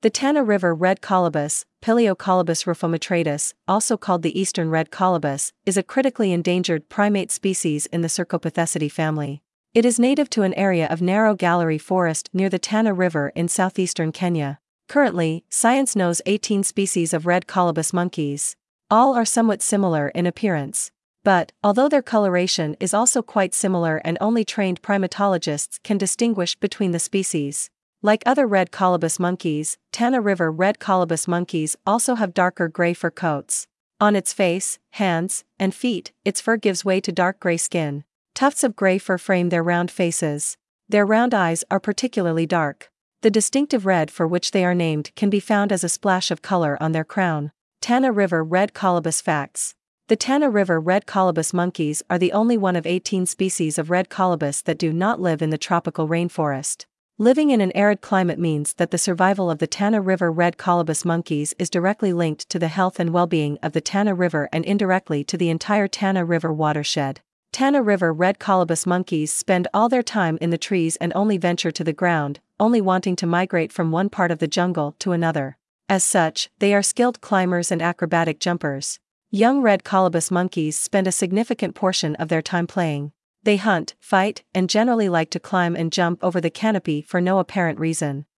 The Tana River red colobus, Pileocolobus rufometratus, also called the eastern red colobus, is a critically endangered primate species in the Cercopitheциdae family. It is native to an area of narrow gallery forest near the Tana River in southeastern Kenya. Currently, science knows 18 species of red colobus monkeys. All are somewhat similar in appearance. But, although their coloration is also quite similar and only trained primatologists can distinguish between the species. Like other red colobus monkeys, Tana River red colobus monkeys also have darker gray fur coats. On its face, hands, and feet, its fur gives way to dark gray skin. Tufts of gray fur frame their round faces. Their round eyes are particularly dark. The distinctive red for which they are named can be found as a splash of color on their crown. Tana River red colobus facts. The Tana River red colobus monkeys are the only one of 18 species of red colobus that do not live in the tropical rainforest. Living in an arid climate means that the survival of the Tana River red colobus monkeys is directly linked to the health and well-being of the Tana River and indirectly to the entire Tana River watershed. Tana River red colobus monkeys spend all their time in the trees and only venture to the ground, only wanting to migrate from one part of the jungle to another. As such, they are skilled climbers and acrobatic jumpers. Young red colobus monkeys spend a significant portion of their time playing. They hunt, fight, and generally like to climb and jump over the canopy for no apparent reason.